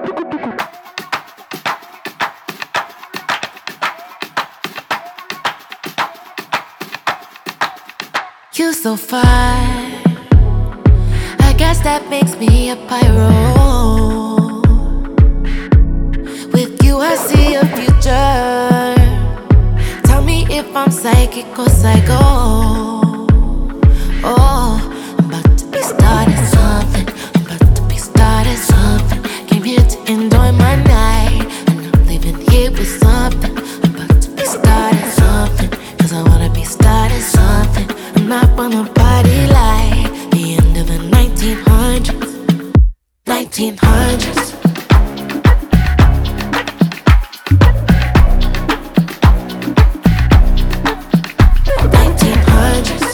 You so fine. I guess that makes me a pyro. With you I see a future. Tell me if I'm psychic or psycho. Oh, I'm about to be starting something. I'm about to be starting something. Came here to enjoy my night, and I'm leaving here with something. I'm about to be starting something, cause I wanna be starting something. I'm not wanna party like the end of the 1900s. 1900s. 1900s.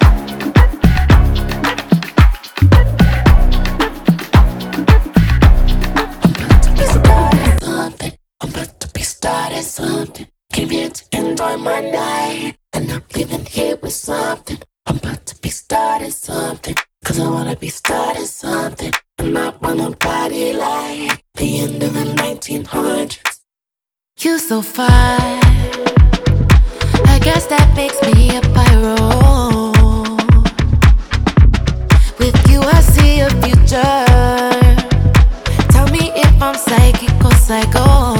I'm about to be starting something. Came here to enjoy my night, and I'm leaving here with something. I'm about to be starting something, cause I wanna be starting something. I'm not wanna party like the end of the 1900s. You so fine. I guess that makes me a pyro. With you I see a future. Tell me if I'm psychic or psycho.